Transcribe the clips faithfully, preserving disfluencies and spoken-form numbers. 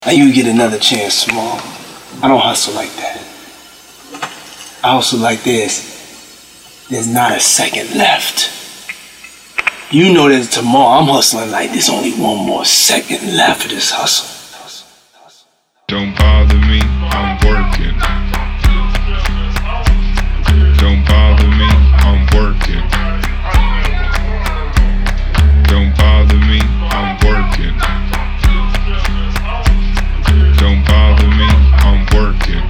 Now you get another chance, Small. I don't hustle like that. I hustle like this. There's not a second left. You know that tomorrow I'm hustling like there's only one more second left of this hustle. Don't bother me, I'm working. Don't bother me, I'm working. Don't bother me, I'm working. Don't bother me, I'm working.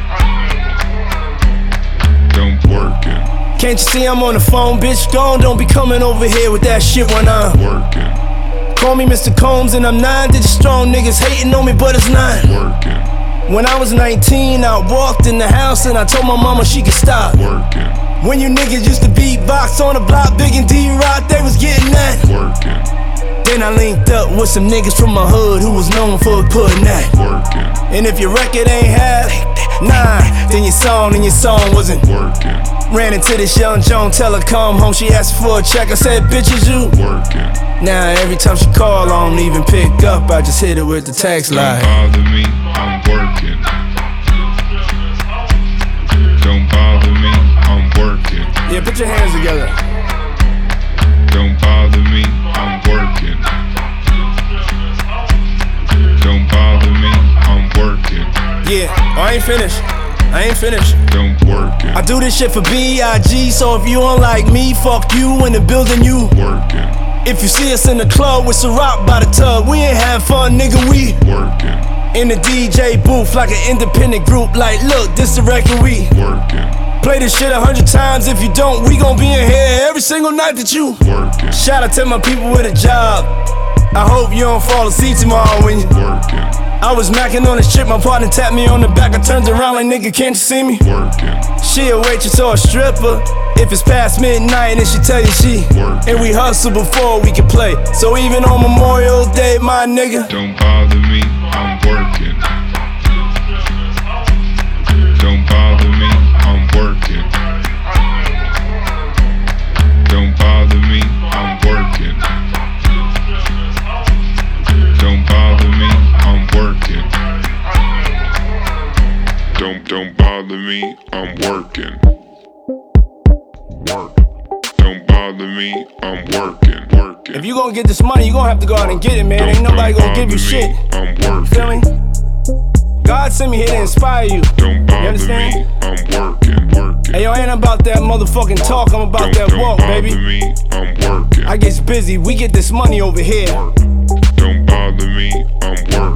Don't working. Can't you see I'm on the phone, bitch? Gone, don't be coming over here with that shit when I'm working. Call me Mister Combs and I'm nine digit strong. Niggas hating on me, but it's nine. Working. When I was nineteen, I walked in the house and I told my mama she could stop. Working. When you niggas used to beatbox on the block, Big and D-Rock, they was getting that. Working. Then I linked up with some niggas from my hood who was known for putting that. Working. And if your record ain't half, nah, then your song and your song wasn't working. Ran into this young Joan, tell her come home, she asked for a check, I said, bitch, is you working? Now every time she call, I don't even pick up, I just hit her with the text line. Don't bother me, I'm working. Don't bother me, I'm working. Yeah, put your hands together. Don't bother me, I'm working. Don't bother me, I'm working. Yeah, oh, I ain't finished. I ain't finished. Don't work it. I do this shit for B I G, so if you don't like me, fuck you in the building, you working. If you see us in the club with Ciroc by the tub, we ain't having fun, nigga, we working. In the D J booth like an independent group, like, look, this the record we working. Play this shit a hundred times, if you don't, we gon' be in here every single night that you working. Shout out to my people with a job. I hope you don't fall asleep tomorrow when you working. I was macking on this shit, my partner tapped me on the back, I turned around like, nigga, can't you see me? Working. She a waitress or a stripper. If it's past midnight and she tell you she working. And we hustle before we can play. So even on Memorial Day, my nigga, don't bother me, I'm working. Don't bother me, I'm working. Don't bother me, I'm working. Don't bother me, I'm working. Don't, don't bother me, I'm working. Work. Don't bother me, I'm working. Working. If you gonna get this money, you gonna have to go out and get it, man. Don't, Ain't nobody gonna give you me, shit. I'm working. Feel me? God sent me here to inspire you. Don't bother you understand? me, I'm working. Working. Hey, yo, ain't about that motherfucking talk, I'm about don't, that don't walk, bother baby. Me, I'm working. I get busy, we get this money over here. Work. Don't bother me, I'm working.